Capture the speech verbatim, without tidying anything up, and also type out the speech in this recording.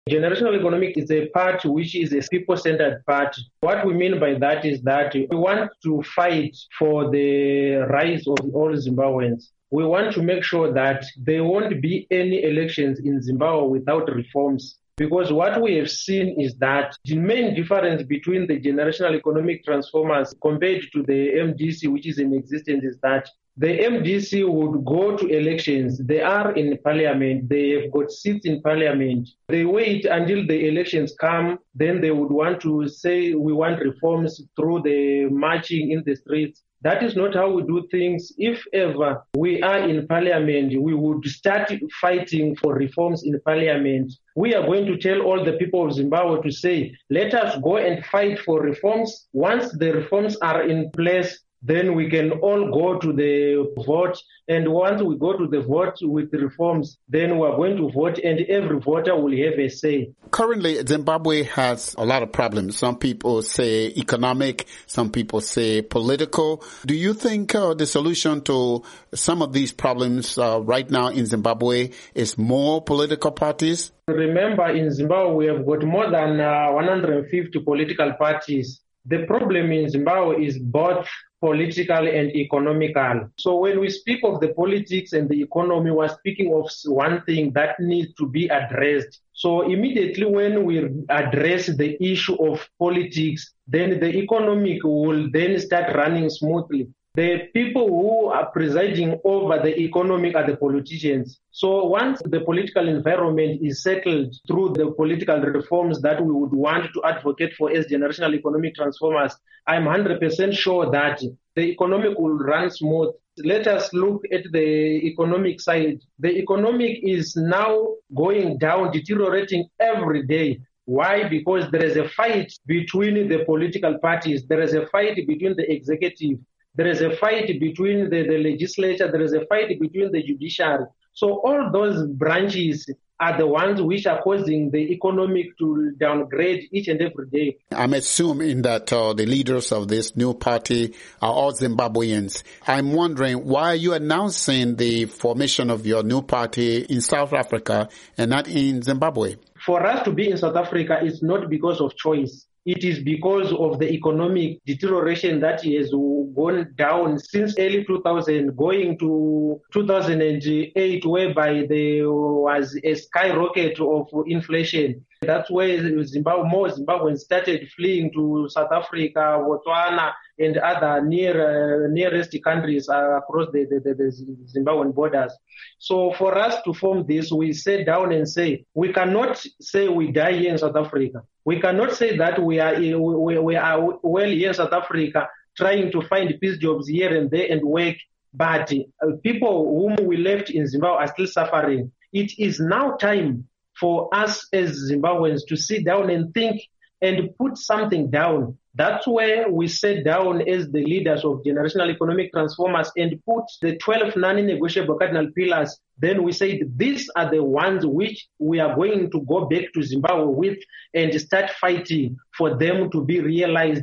Generational economic is a party which is a people-centered party. What we mean by that is that we want to fight for the rights of all Zimbabweans. We want to make sure that there won't be any elections in Zimbabwe without reforms. Because what we have seen is that the main difference between the generational economic transformers compared to the M D C, which is in existence, is that the M D C would go to elections. They are in parliament. They have got seats in parliament. They wait until the elections come. Then they would want to say, we want reforms through the marching in the streets. That is not how we do things. If ever we are in parliament, we would start fighting for reforms in parliament. We are going to tell all the people of Zimbabwe to say, let us go and fight for reforms. Once the reforms are in place, then we can all go to the vote. And once we go to the vote with the reforms, then we are going to vote and every voter will have a say. Currently, Zimbabwe has a lot of problems. Some people say economic, some people say political. Do you think uh, the solution to some of these problems uh, right now in Zimbabwe is more political parties? Remember, in Zimbabwe, we have got more than uh, one hundred fifty political parties. The problem in Zimbabwe is both political and economical. So when we speak of the politics and the economy, we're speaking of one thing that needs to be addressed. So immediately when we address the issue of politics, then the economic will then start running smoothly. The people who are presiding over the economic are the politicians. So once the political environment is settled through the political reforms that we would want to advocate for as generational economic transformers, I'm one hundred percent sure that the economic will run smooth. Let us look at the economic side. The economic is now going down, deteriorating every day. Why? Because there is a fight between the political parties. There is a fight between the executive. There is a fight between the, the legislature. There is a fight between the judiciary. So all those branches are the ones which are causing the economic to downgrade each and every day. I'm assuming that uh, the leaders of this new party are all Zimbabweans. I'm wondering, why are you announcing the formation of your new party in South Africa and not in Zimbabwe? For us to be in South Africa, it's not because of choice. It is because of the economic deterioration that has gone down since early two thousand, going to two thousand eight, whereby there was a skyrocket of inflation. That's where Zimbabwe, more Zimbabweans started fleeing to South Africa, Botswana, and other near, uh, nearest countries uh, across the, the, the, the Zimbabwean borders. So for us to form this, we sit down and say, we cannot say we die here in South Africa. We cannot say that we are, we, we are well here in South Africa trying to find peace jobs here and there and work, but uh, people whom we left in Zimbabwe are still suffering. It is now time for us as Zimbabweans to sit down and think and put something down. That's where we sat down as the leaders of generational economic transformers and put the twelve non-negotiable cardinal pillars. Then we said these are the ones which we are going to go back to Zimbabwe with and start fighting for them to be realized.